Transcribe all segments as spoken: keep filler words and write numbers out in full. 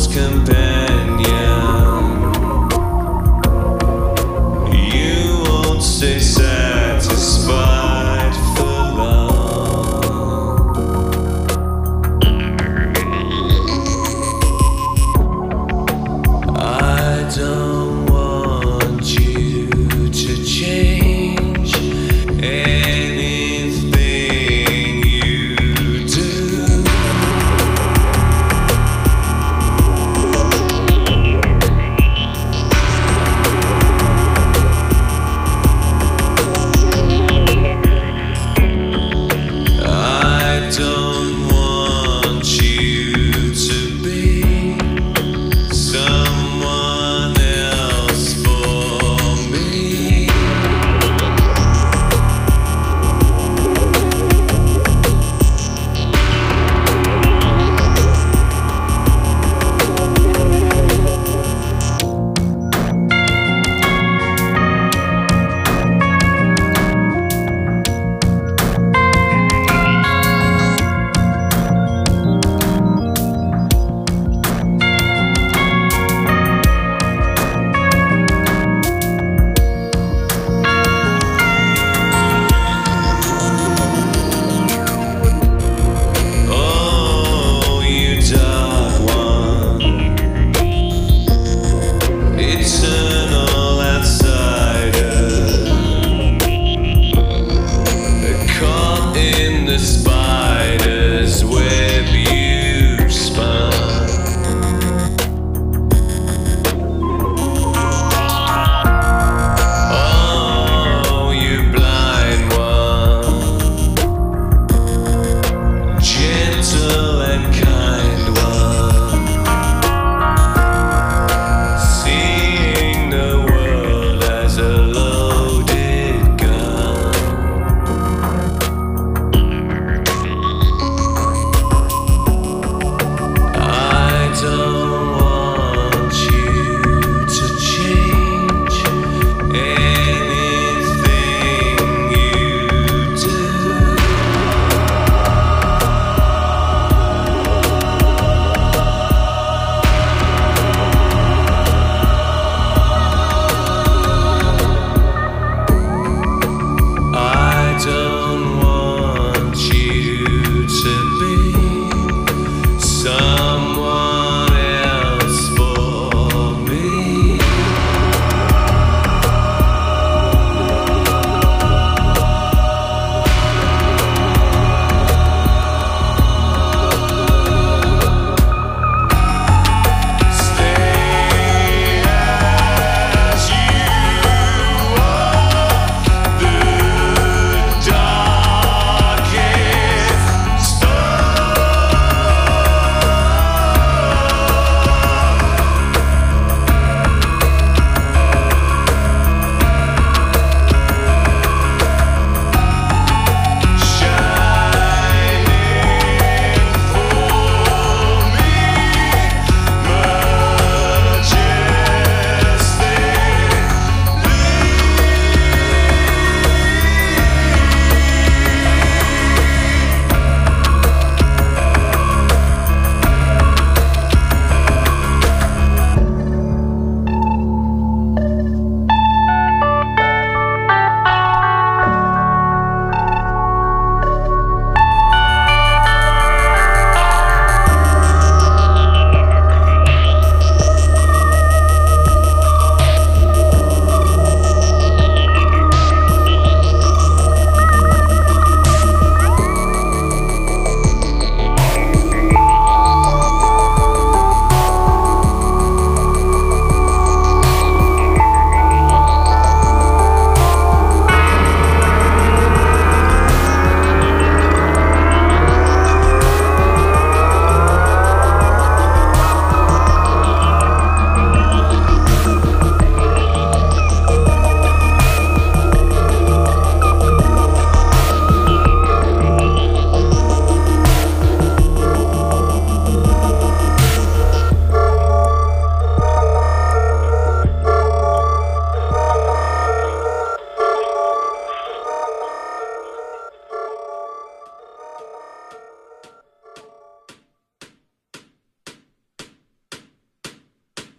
false companion. You won't stay satisfied for long. I don't want you to change anything you do.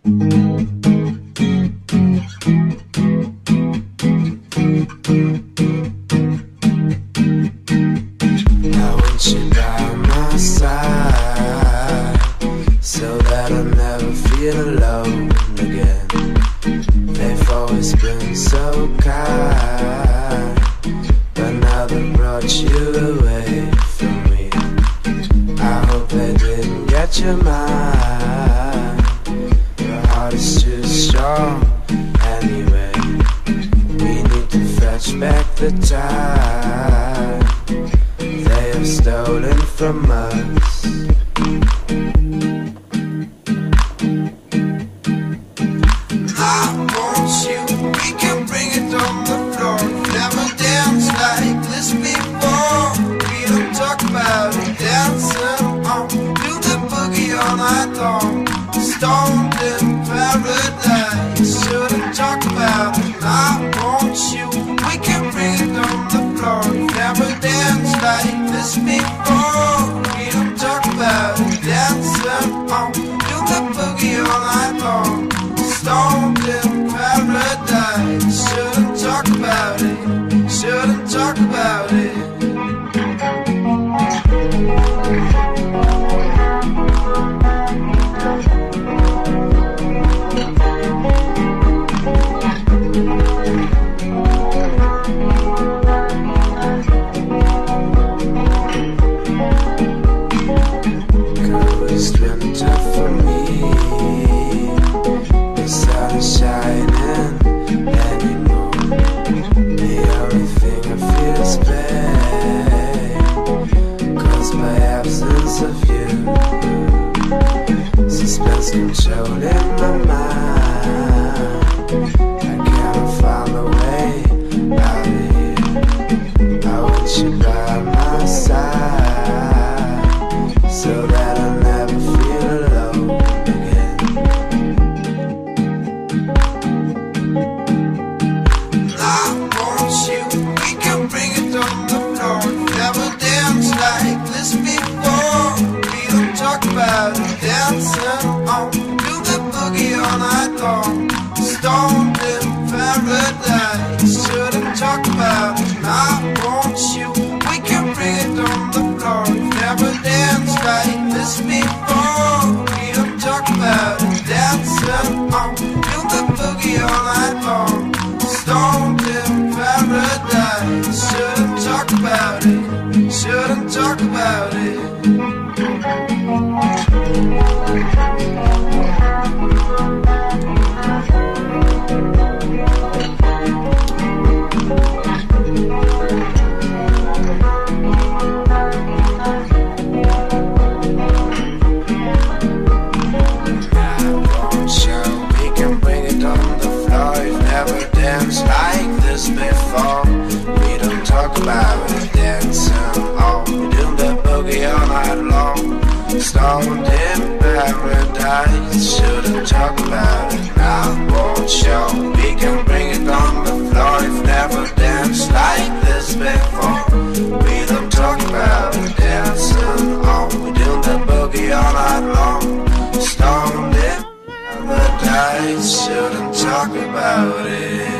want you by my side, so that I'll never feel alone again. They've always been so kind, but now they brought you away from me. I hope they didn't get your mind. Your heart is too strong anyway. We need to fetch back the time they have stolen from us. I want you, we can bring it on the floor. Never danced like this before. We don't talk about it, dancing on. Do the boogie all night long. Stoned in paradise. Shouldn't talk about it. I want you, we can bring it on the floor. Never danced like this before. We don't talk about it, dancing on. Do the boogie all night long. Stoned in paradise. Shouldn't talk about it. Shouldn't talk about it. It's been tough for me. The sun is shining anymore. The only thing I feel is pain, caused by absence of you. Suspense controlling my mind. I cannot find a way out of here. I want you by my side, so that I'll never feel alone again. I want you, we can bring it on the floor. Never danced like this before. We don't talk about it, dancing on. Do the boogie all night long. Stoned in paradise. Shouldn't talk about it. I want you, we can bring it on the floor. Never danced like this before. We don't talk about it, dancing on. Do the boogie all night long. Stoned in paradise. Shouldn't talk about it. Shouldn't talk about it. Like this before. We don't talk about it, dancing on. We do the boogie all night long. Stoned in paradise. Shouldn't talk about it, I won't show. We can bring it on the floor. If never danced like this before. We don't talk about it, dancing on. We do the boogie all night long. Stoned in paradise. Shouldn't talk about it.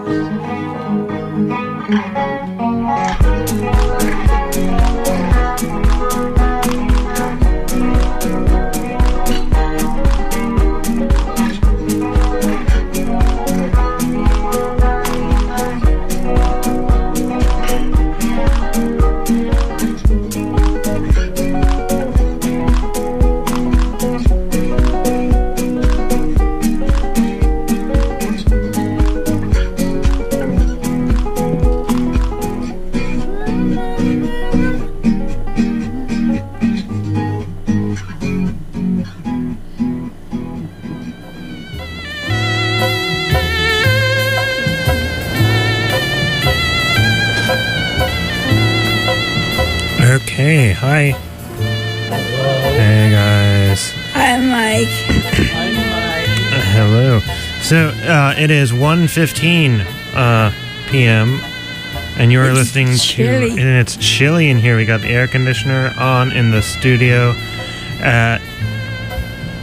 Okay, hi. Hey guys. Hi, Mike. Uh, hello. So uh, it is one fifteen uh, p m and you're It's listening chilly. to, and it's chilly in here. We got the air conditioner on in the studio at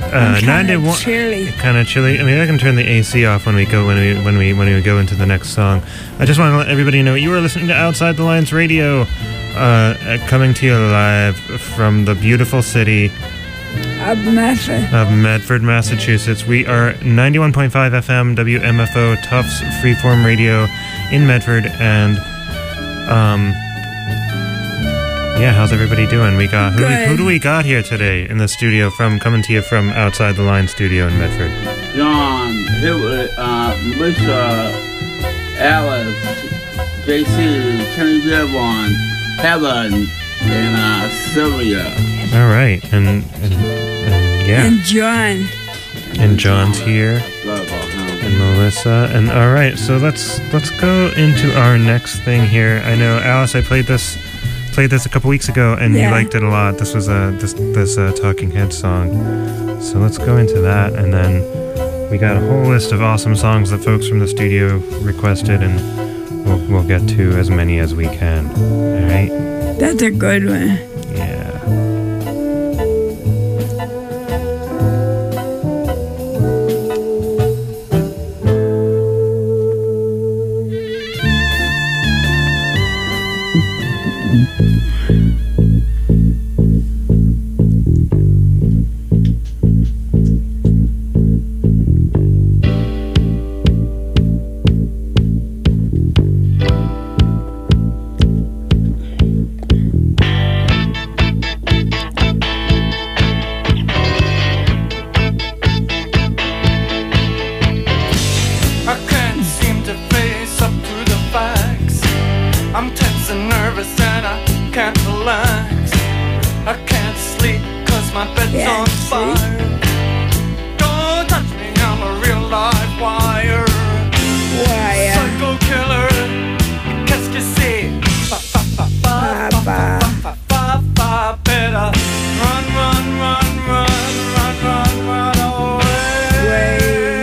Uh, Kinda ninety-one. chilly. Kind of chilly. I mean, I can turn the A C off when we go when we when we when we go into the next song. I just want to let everybody know you are listening to Outside the Lines Radio, uh, coming to you live from the beautiful city Of Medford. of Medford, Massachusetts. We are ninety-one point five F M W M F O Tufts Freeform Radio in Medford, and um. Yeah, how's everybody doing? We got who, Good. who do we got here today in the studio from coming to you from Outside the Line studio in Medford? John, Hillary, uh, Melissa, Alice, J C, Kenny Devon, Helen, and uh, Sylvia. All right, and and, and yeah, And John. and John's here, Love all him. and Melissa, and all right. So let's let's go into our next thing here. I know, Alice, I played this played this a couple weeks ago, and you Yeah. liked it a lot. This was a this this uh, Talking Heads song. So let's go into that, and then we got a whole list of awesome songs that folks from the studio requested, and we'll we'll get to as many as we can. All right. That's a good one. Yeah. I can't seem to face up to the facts. I'm tense and nervous and I can't relax. I can't sleep cause my bed's Yeah, on see? fire. Don't touch me, I'm a real live wire. Wire. Psycho killer, qu'est-ce que c'est? Fa fa fa fa fa Papa. fa fa fa. Better run, run, run, run, run, run, run away. Way.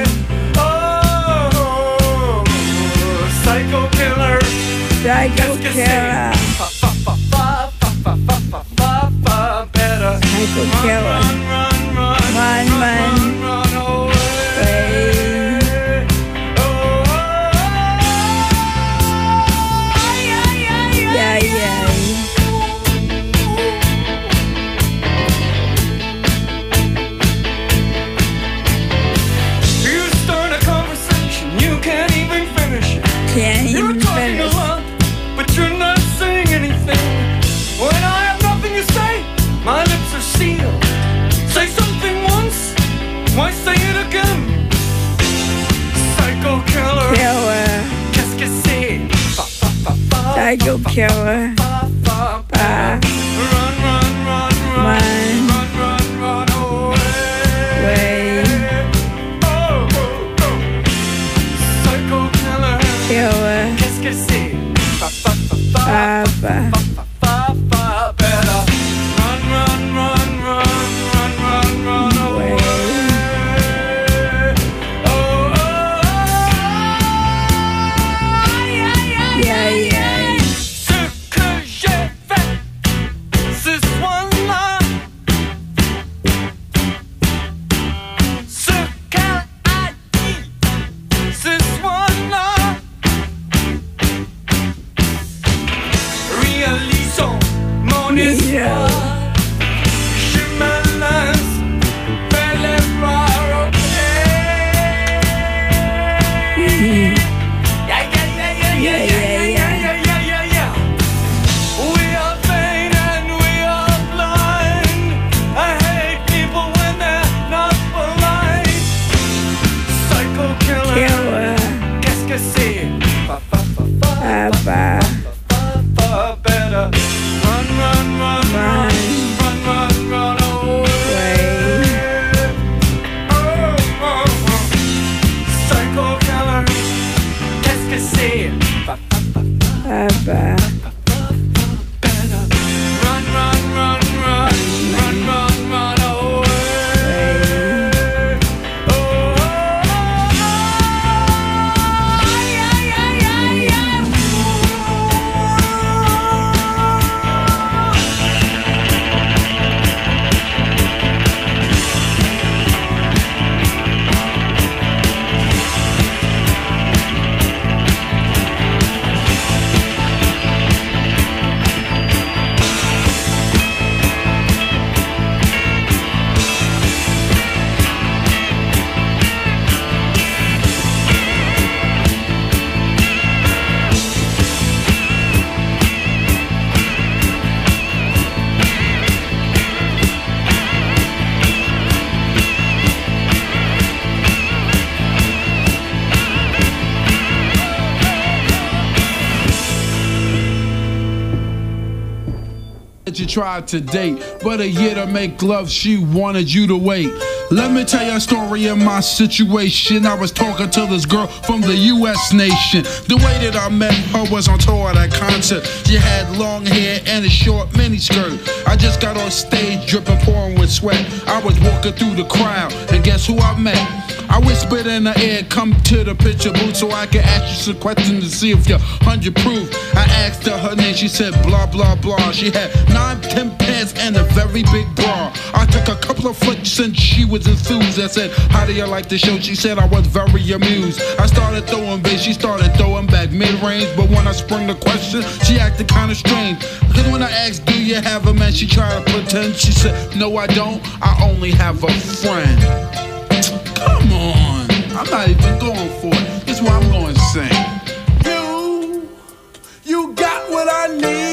Oh, psycho killer. Psycho killer. Fa fa fa fa fa fa fa fa fa fa. Better Psycho run, killer. run, run, run, Run, run, run. run away. Way. Oh, Yeah, yeah. you start a conversation, you can't even finish it. Can't You're even talking a finish. lot, but you're not saying anything. When I have nothing to say, my lips are sealed. Say something once, why say it again? Psycho killer, Killer. qu'est-ce que c'est? Fa, fa, fa, fa, Psycho fa, killer. fa, fa, fa. Fa. Run, run, run, run, Run. run, run, run away. Way. Oh, oh, oh. Psycho killer. Killer. Qu'est-ce que c'est? Fa, fa, fa, fa, Papa. fa, fa, fa, fa. Better run, run, run, run, run, run, run away. Oh, oh, oh. Yeah, yeah. Ce que tried to date, but a year to make love, she wanted you to wait. Let me tell you a story of my situation. I was talking to this girl from the U S nation. The way that I met her was on tour at a concert. She had long hair and a short miniskirt. I just got on stage dripping, pouring with sweat. I was walking through the crowd, and guess who I met? I whispered in her ear, come to the picture booth so I can ask you some questions to see if you're hundred proof. I asked her her name, she said blah blah blah. She had nine, ten pants and a very big bra. I took a couple of flicks and she was enthused. I said, how do you like the show? She said I was very amused. I started throwing bass, she started throwing back mid-range. But when I sprung the question, she acted kinda strange. Cause when I asked, do you have a man? She tried to pretend. She said, no I don't, I only have a friend. Come on, I'm not even going for it. This is what I'm going to sing. You, you got what I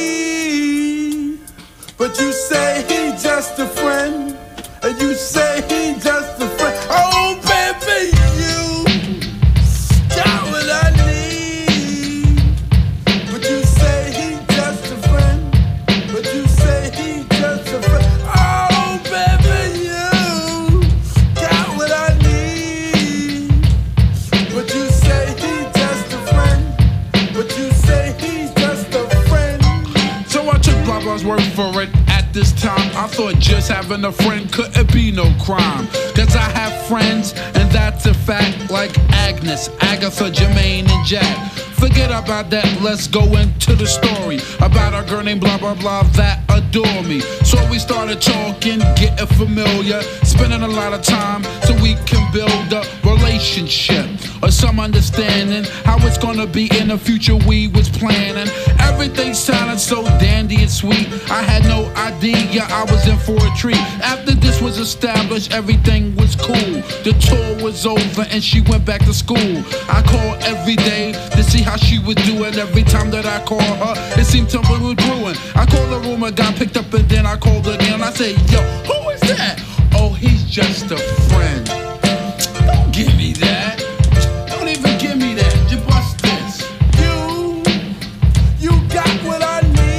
need, but you say he's just a friend, and you say he's just a friend. Oh baby, you got what I need, but you say he's just a friend, but you say he's just a friend. Oh baby, you got what I need, but you say he's just a friend, but you say he's just a friend. So I took blah blah's word for it. At this time, I thought just having a friend couldn't be no crime. Cause I have friends, and that's a fact, like Agnes, Agatha, Jermaine, and Jack. Forget about that, let's go into the story about a girl named blah blah blah that adore me. So we started talking, getting familiar, spending a lot of time so we can build a relationship or some understanding how it's gonna be in the future. We was planning, everything sounded so dandy and sweet. I had no idea I was in for a treat. After this was established, everything was cool. The tour was over and she went back to school. I called every day to see how she was doing. Every time that I called her, it seemed something was brewing. I called the room, and got picked up, and then I called again. I said, yo, who is that? Oh, he's just a friend. Don't give me that. Don't even give me that. Just bust this. You, you got what I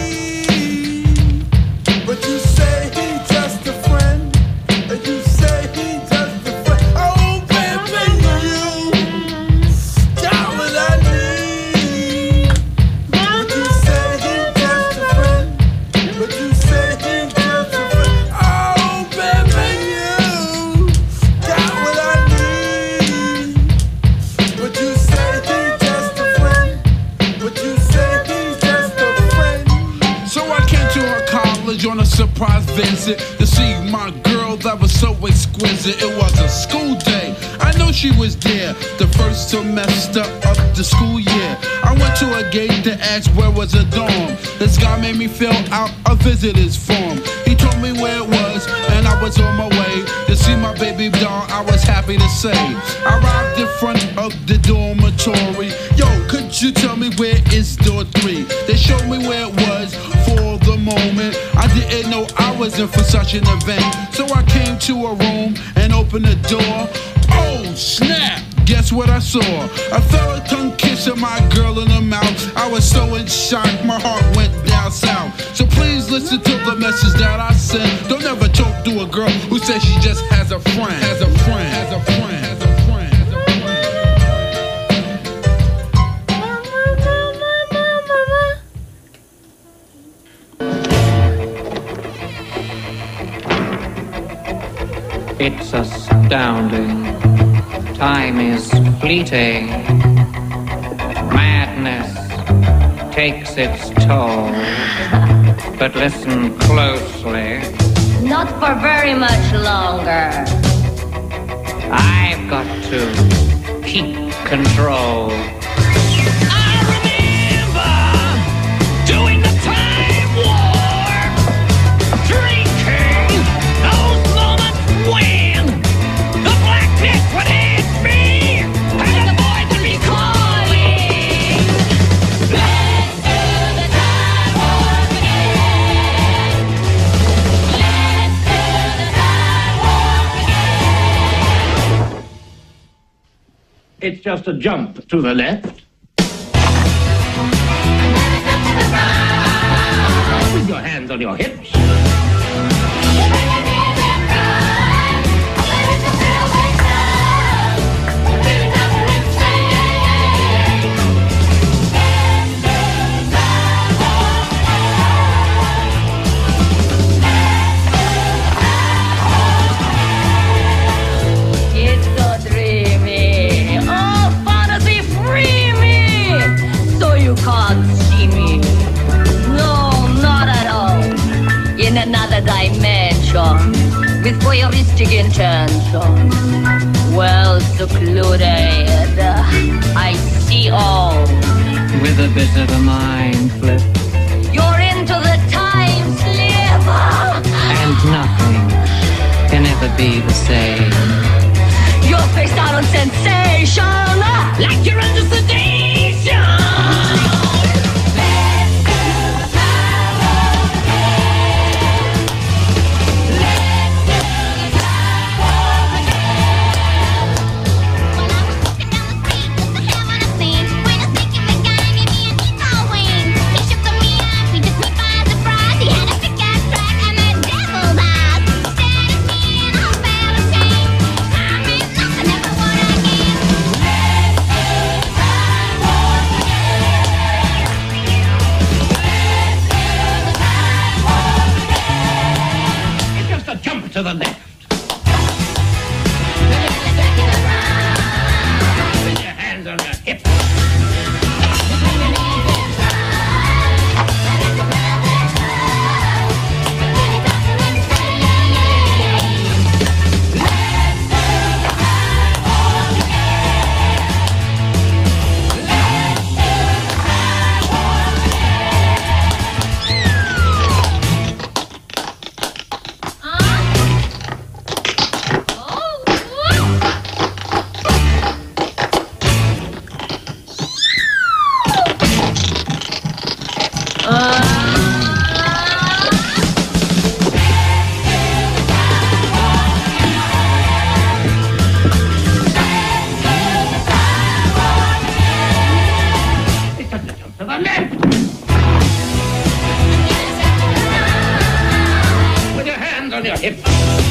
need, but you say he's just a friend, and you say he's just a friend. Oh, baby, you got what I need, but you say he's just a friend, but you say he's just a friend. Oh, baby, you got what I need, but you say he's just a friend, but you say he's just a friend. So I came to her college on a surprise visit to see my girl that was so exquisite. It was a school day, I know she was there, the first semester of the school year. I went to a gate to ask where was a dorm. This guy made me fill out a visitor's form. He told me where it was, and I was on my way to see my baby doll. I was happy to say I arrived in front of the dormitory. Yo, could you tell me where is door three? They showed me where it was. For the moment, I didn't know I was in for such an event. So I came to a room and opened the door. Oh snap, guess what I saw? I felt a tongue kissing my girl in the mouth. I was so in shock, my heart went down south. So please listen to the message that I sent. Don't ever talk to a girl who says she just has a friend. Has a friend, has a friend, has a friend. It's astounding. Time is fleeting. Madness takes its toll. But listen closely. Not for very much longer. I've got to keep control. I remember doing the time warp, drinking those moments when the black pit would hit me and the voice would be calling. Let's do the time warp again. Let's do the time warp again. It's just a jump to the left. With your hand hands on your hips. It's so dreamy. Oh, fantasy free me. So you can't see me. No, not at all. In another dimension. With voyeuristic intention. Well secluded. I see all. With a bit of a mind flip. You're into the time slip. And nothing can ever be the same. You're faced out on sensation. Like you're under sedation. It's just a jump to the left. With your hands on your hips. It's just a jump to the left. With your hands on your hips.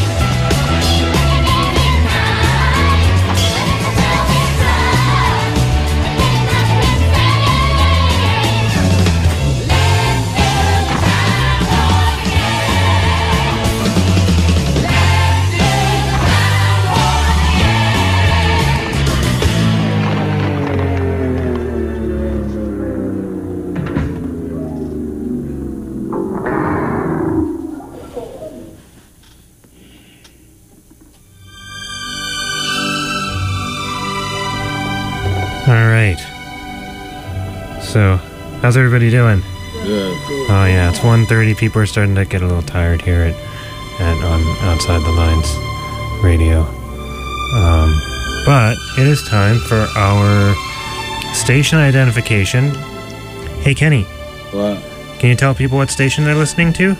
Alright. So, how's everybody doing? Good. Oh yeah, it's one thirty. People are starting to get a little tired here at, at on Outside the Lines radio. Um, but it is time for our station identification. Hey Kenny, What? can you tell people what station they're listening to?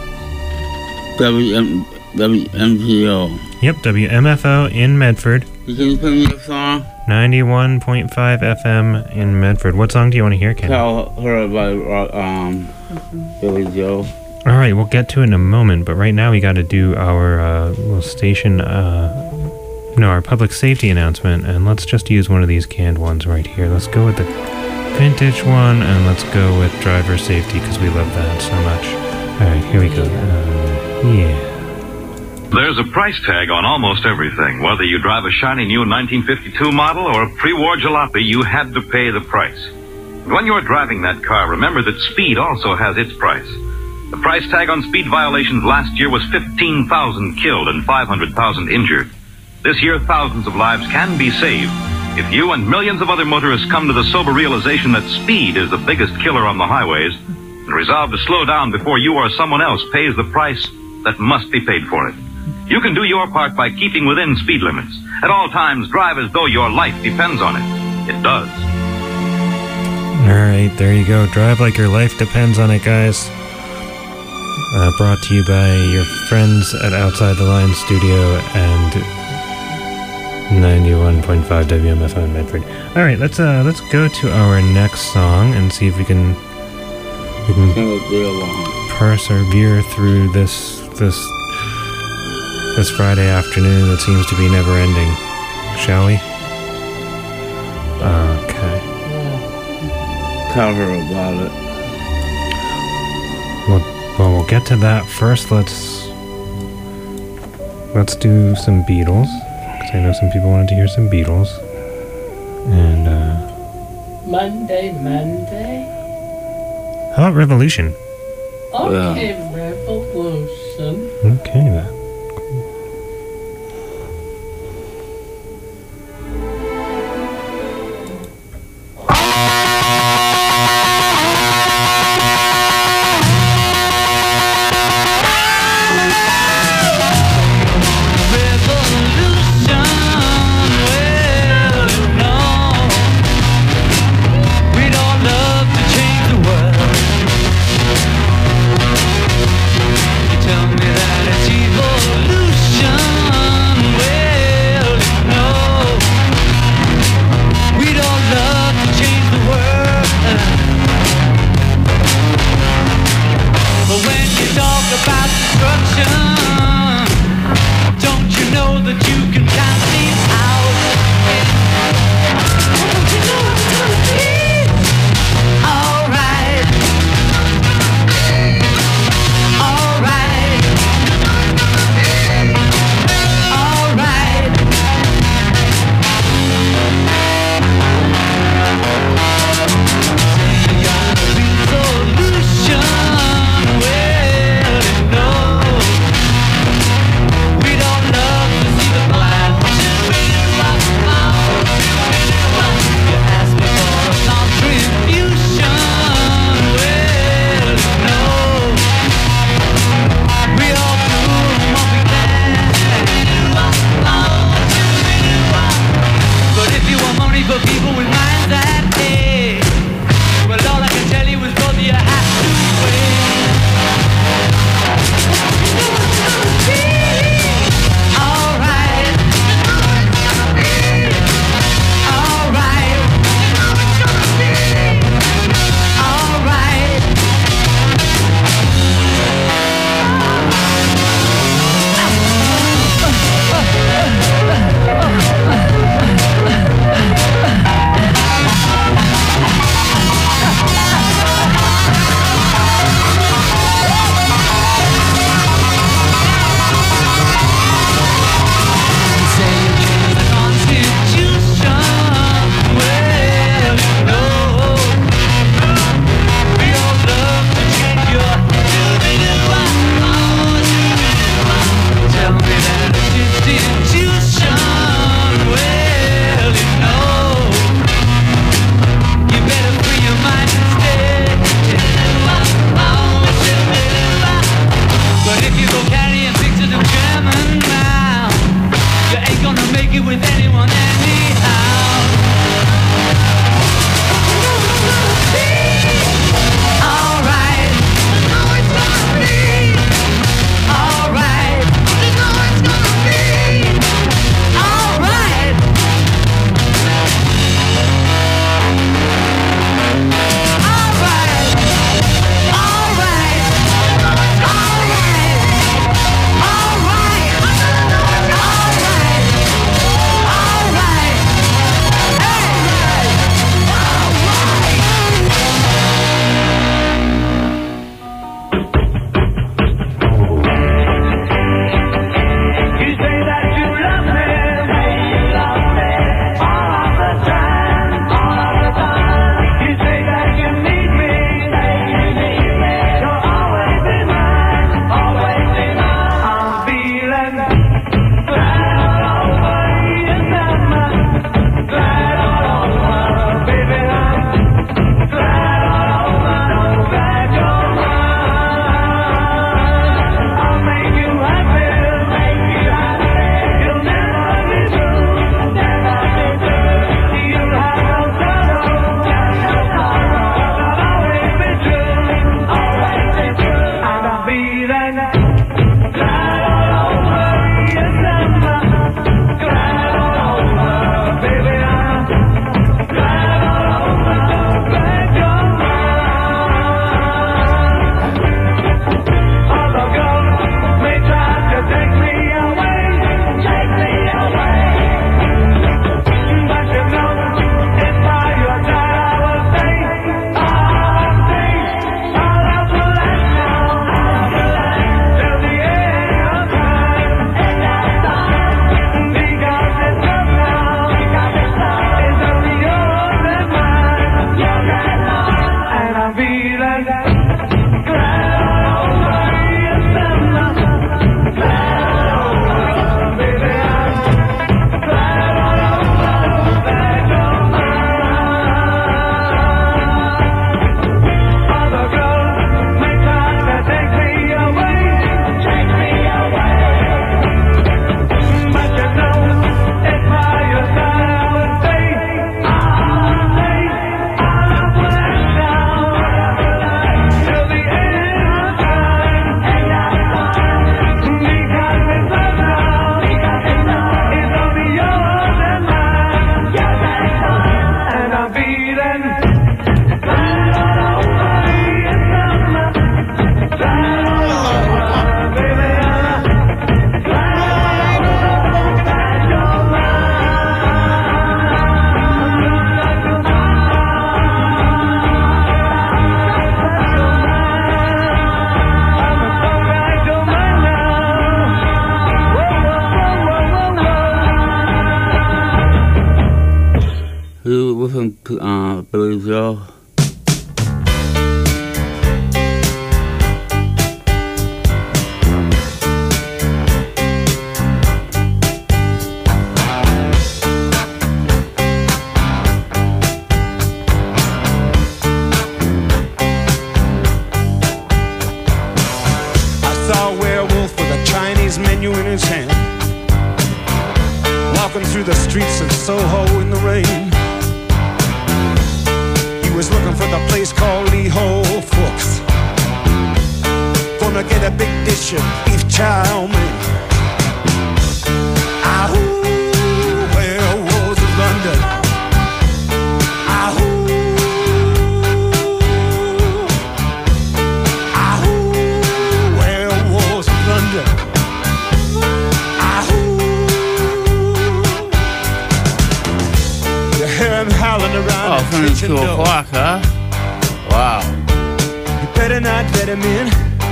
W M W M P O. Yep, W M F O in Medford. Can you play me a song? ninety-one point five F M in Medford. What song do you want to hear, Kenny? Tell her about um Billy Joe. All right, we'll get to it in a moment, but right now we got to do our uh, little station, uh, no, our public safety announcement, and let's just use one of these canned ones right here. Let's go with the vintage one, and let's go with driver safety, because we love that so much. All right, here we go. Uh, yeah. There's a price tag on almost everything. Whether you drive a shiny new nineteen fifty-two model or a pre-war jalopy, you had to pay the price. When you're driving that car, remember that speed also has its price. The price tag on speed violations last year was fifteen thousand killed and five hundred thousand injured. This year, thousands of lives can be saved if you and millions of other motorists come to the sober realization that speed is the biggest killer on the highways and resolve to slow down before you or someone else pays the price that must be paid for it. You can do your part by keeping within speed limits. At all times, drive as though your life depends on it. It does. All right, there you go. Drive like your life depends on it, guys. Uh, brought to you by your friends at Outside the Line Studio and ninety-one point five W M F O in Medford. All right, let's uh, let's go to our next song and see if we can we can persevere through this this this Friday afternoon that seems to be never ending, shall we? Okay. Tell her about it. Well, well, we'll get to that first. Let's let's do some Beatles, because I know some people wanted to hear some Beatles. And uh, Monday, Monday. how about Revolution? Okay, Revolution. Okay then. He was from uh, Billy Joe. Menu in his hand, walking through the streets of Soho in the rain. He was looking for the place called Lee Ho Fooks, gonna get a big dish of beef chow mein. Ahoo, werewolves of London. Ahoo, ahoo, werewolves of London. Oh, from two o'clock, huh? Wow. You better not let him in.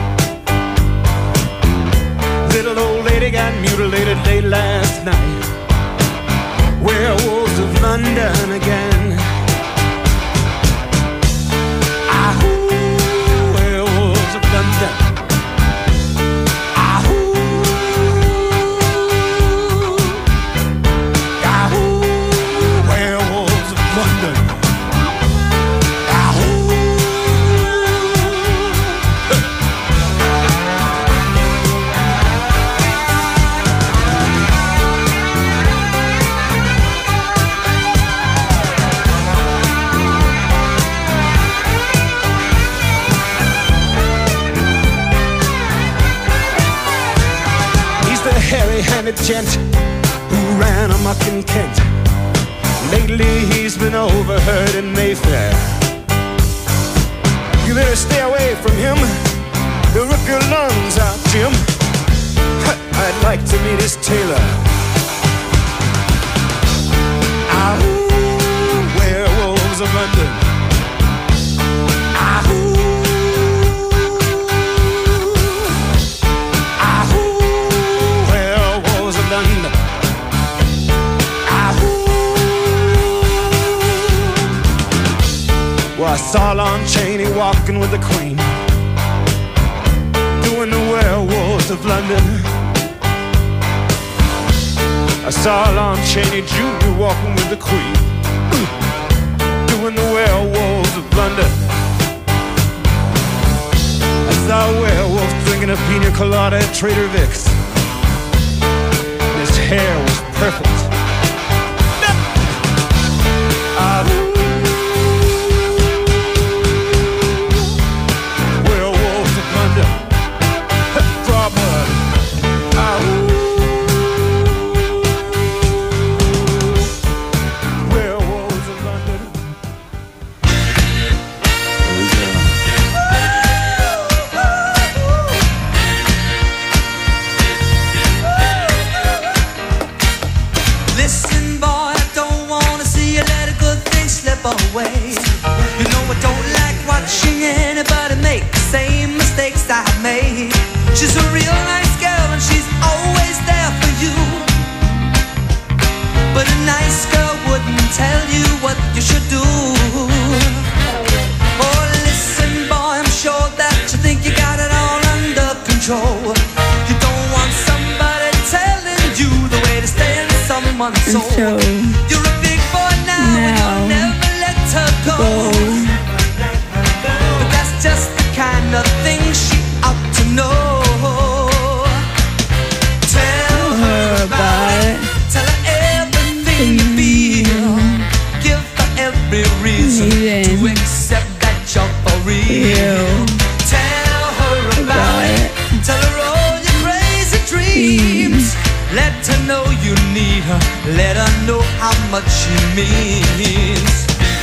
Little old lady got mutilated late last night. Werewolves of London again. Ahoo, werewolves of London. Hairy-handed gent who ran amok in Kent. Lately he's been overheard in Mayfair. You better stay away from him. He'll rip your lungs out, Jim. I'd like to meet his tailor. Ahoo, werewolves of London. Ahoo. Well, I saw Lon Chaney walking with the Queen, doing the werewolves of London. I saw Lon Chaney Junior walking with the Queen, doing the werewolves of London. I saw a werewolf drinking a pina colada at Trader Vic's. His hair was perfect. Uh, away. You know I don't like watching anybody make the same mistakes I made. She's a real nice girl and she's always there for you, but a nice girl wouldn't tell you what you should do. Oh, listen boy, I'm sure that you think you got it all under control. You don't want somebody telling you the way to stay in someone's soul. So, you're a big boy now, now and you'll never let her go. But that's just the kind of thing she ought to know. Tell her about it. Tell her everything you feel. Give her every reason to accept that you're for real. Tell her about it. Tell her all your crazy dreams. Let her know you need her. Let her know how much she means.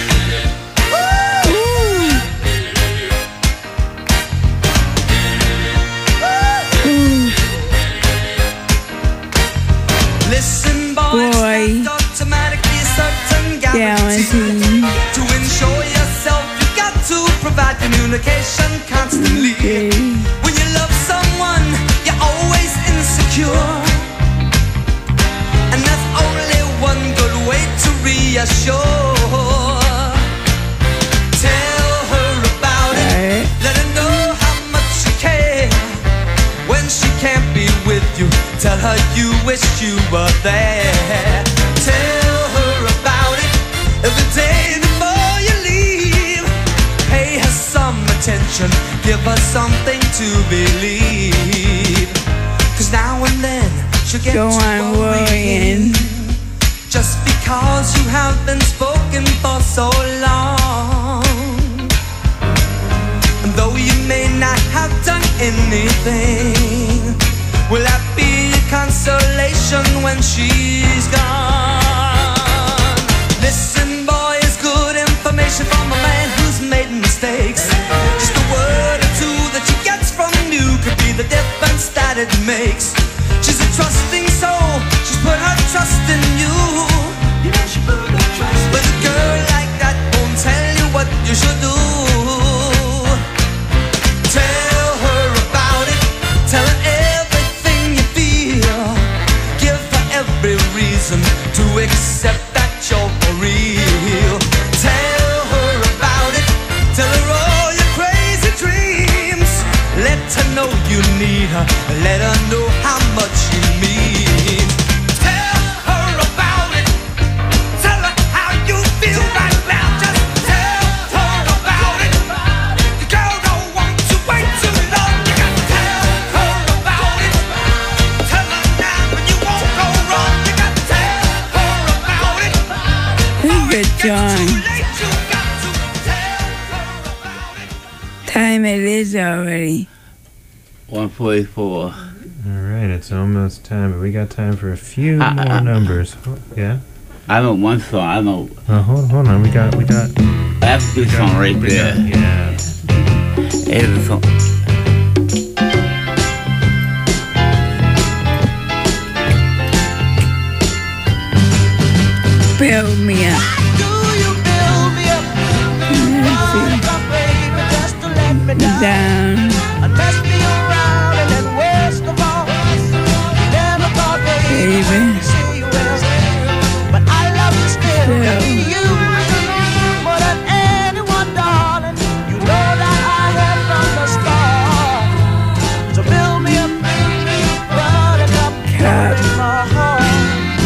Listen, boy, it's not automatically a certain guarantee. To ensure yourself, you got to provide communication constantly. When you love someone, you're always insecure, and there's only one good way to reassure. Tell her you wished you were there. Tell her about it every day before you leave. Pay her some attention, give her something to believe. Cause now and then she'll get Go you on worrying. just because you have been spoken for so long. And though you may not have done anything, will that be a consolation when she's gone? Listen, boy, it's good information from a man who's made mistakes. Just a word or two that she gets from you could be the difference that it makes. She's a trusting soul, she's put her trust in you. You know she put her trust in you. But a girl like that won't tell you what you should do. Tell her about it, tell her everything you feel. Give her every reason to accept that you're for real. Tell her about it, tell her all your crazy dreams. Let her know you need her, let her know how much you mean. Tell her about it, tell her how you feel right now. Just tell her about it. The girl don't want to wait too long. You got to tell her about it. Tell her now and you won't go wrong. You got to tell her about it. Good John. Time it is already. one forty-four. Alright, it's almost time, but we got time for a few I- more I- numbers. Oh, yeah? I know one song. I know. Uh, hold, hold on, we got, we got... That's the song right we there. got- yeah. It's a song. Build me up. Down. Baby. But I love you still. I need you more than anyone, darling. You know that I have from the start. So build me up, buttercup, Cup. in my heart.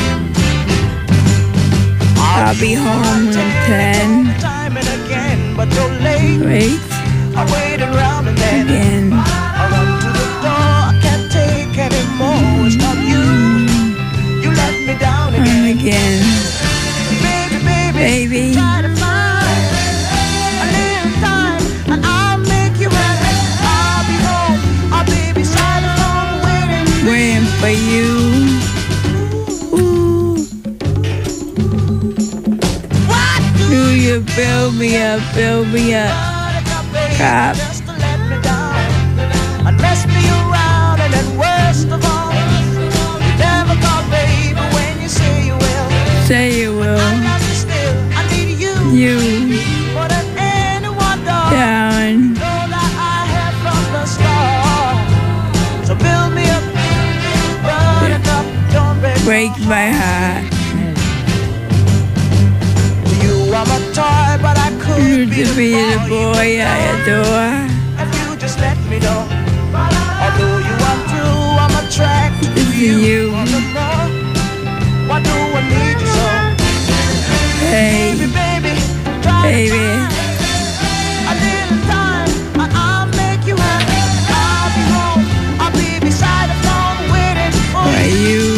I'll be home in ten. Time and again, but you're late. Wait. I waited around and then Again. I run to the door. I can't take anymore. It's not you. You let me down And again. again. Baby, baby, Baby. try to find a little time, and I'll make you happy. I'll be home. I'll be beside the phone waiting. Waiting for you. Ooh. What Do you build me up, build me up? Cop. just to let me down and mess me around, and then worst of all, you never call, baby, when you say you will. Say you I will. love you still. I need you You. more than anyone, darling. Down. Know that I have from the start. So build me up, buttercup, don't break. Break my heart. You are my toy, but I could You be to the be the boy boy I adore. if you just let me know. Although you are true, I'm attracted to It's you. you. More. Why do I need you so? Hey, Baby, baby, try baby. a little time, and I'll make you happy. I'll be home, I'll be beside the phone waiting for For you. you.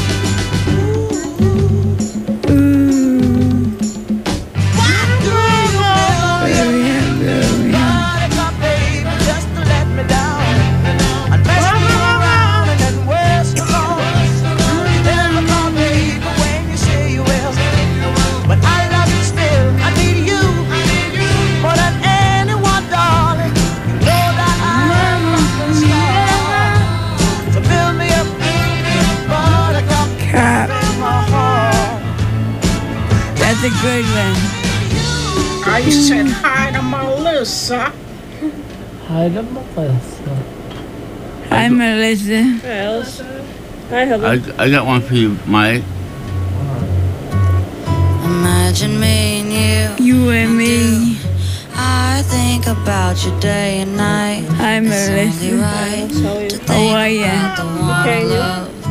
Ooh. What do you want? Build me up, build me up. Buttercup, baby, just to let me down and mess me around, and then worst of all, you never call, baby, when you say you will. But I love you still. I need you more than anyone, darling. You know that I am from the start. So build me up, buttercup, Cop. in my heart. That's a good one. I said hi to Melissa. Hi to Melissa. Hi, Melissa. Melissa. Hi, hello. I, I got one for you, Mike. Imagine me and you. You and me. I think about you day and night. Hi, It's only Melissa. right to How think are ya? about the one I love.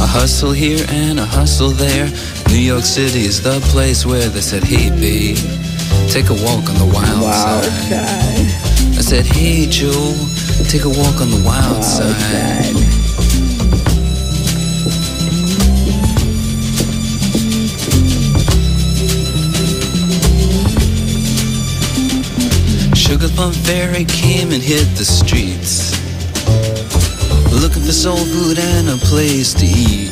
A hustle here and a hustle there. New York City is the place where they said, hey babe, take a walk on the wild, Wild side. side. I said, hey Joe, take a walk on the wild, Wild side. side. Sugar Plum Fairy came and hit the streets, looking for soul food and a place to eat.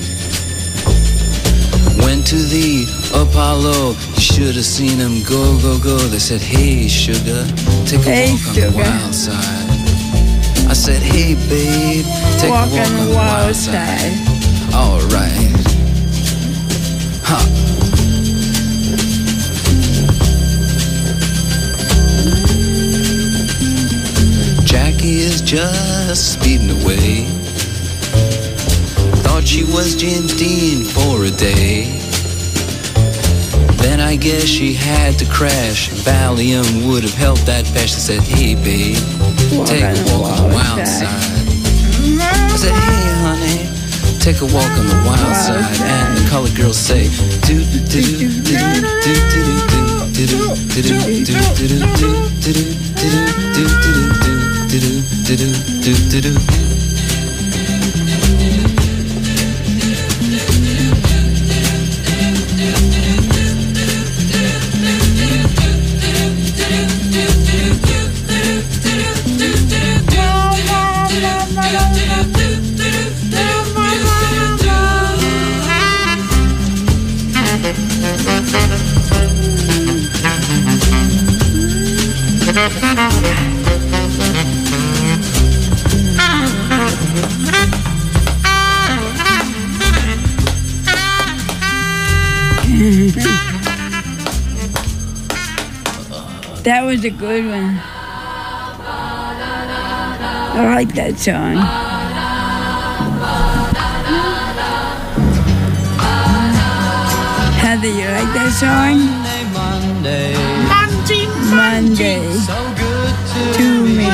Went to the Apollo, you should have seen him go, go, go. They said, hey sugar, take a Hey, walk on sugar. the wild side. I said, hey babe, take Walk a walk on the wild side. Alright. Huh. Jackie is just speeding away. Thought she was James Dean for a day. Then I guess she had to crash. Valium would have helped that patch. I said, hey babe, Walk take on a the walk on the wild wild side. side. I said, hey honey, take a walk on the wild Wild side. side. And the colored girls say, do do do do do do do do do do do do do do do do do. That was a good one. I like that song. Heather, you like that song? Monday, Monday so good to, to me.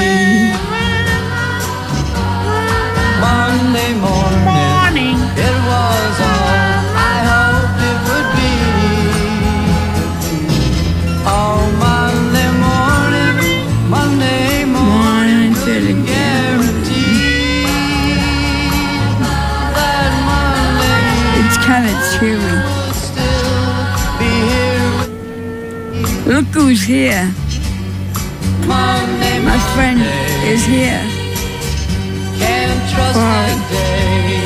Monday morning, it was all I hoped it would be. Oh, Monday morning, Monday morning, Morning to the guarantee that Monday It's kind of cheery. would still be here. Look who's here. Monday, My friend Monday, is here. can't trust Why? that day.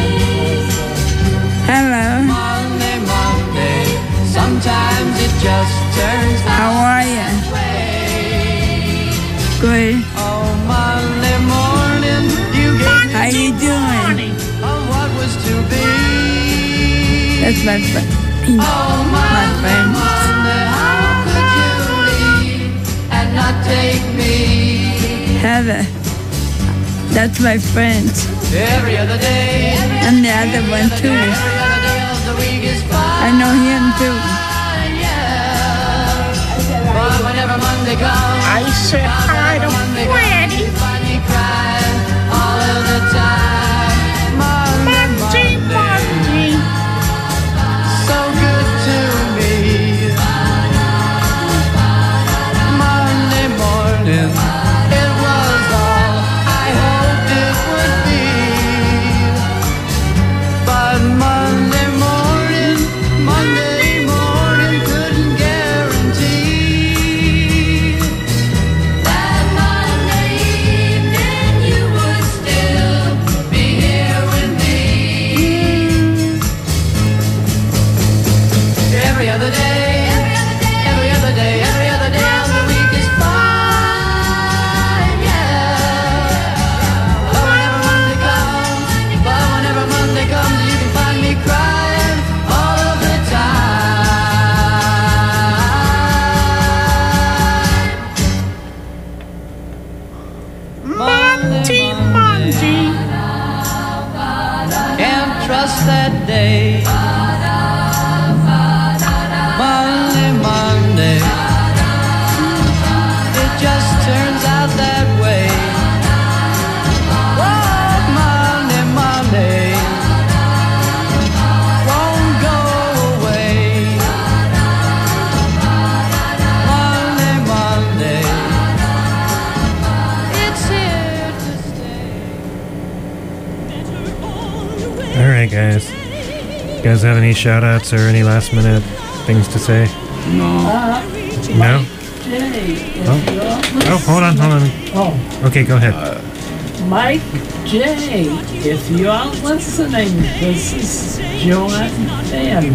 Hello. Monday, Monday, sometimes it just turns How that are you? way. Good. Oh, Monday morning, you gave How you doing? of what was to be. That's my friend. Oh, My Monday, friend. Monday, how could you leave and not take me? Heather. That's my friend. Every other day, And the other one too. every other day of the week is fine. I know him too. Yeah. But whenever Monday comes, I said hi to Freddie. you find me crying all of the time. Monday, Monday, so good to me. Monday morning, it was all I hoped it would be. But Monday morning, Monday morning couldn't guarantee that Monday evening you would still be here with me. Every other day, every other day, every other day of the week is fine, yeah. But whenever Monday comes, but whenever Monday comes, you can find me crying all of the time. Monday, Monday, can't trust that day. Monday, Monday, guys have any shout outs or any last minute things to say? No. Uh, No? Jay, if Oh. you're Oh, hold on, hold on. Oh. Okay, go ahead. Mike J, if you're listening, this is Joanne M.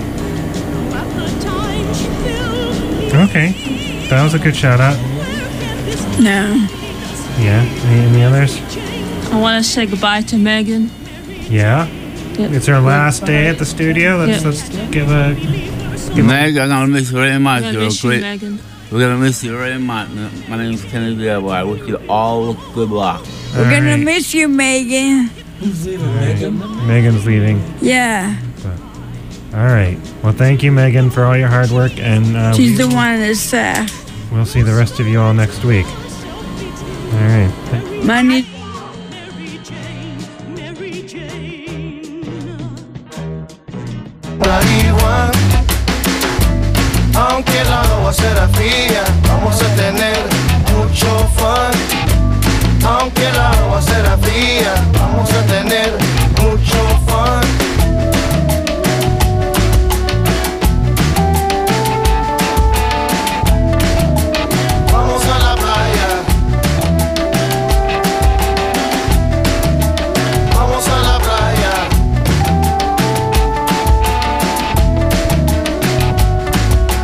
Okay. That was a good shout out. No. Yeah. Any, any others? I want to say goodbye to Megan. Yeah. Yeah. It's our last day at the studio. Let's Yeah. let's give a give Meg, I'm gonna miss you very much. I'm gonna You're miss you, great. Megan. We're gonna miss you very much. My name is Kennedy Devil. I wish you all good luck. We're gonna miss you, Megan. Megan's leaving. Yeah. All right. Well, thank you, Megan, for all your hard work, and uh, She's we- the one that's uh we'll see the rest of you all next week. All right. Th- my new Igual, aunque el agua será fría, vamos a tener mucho fun. Aunque el agua será fría,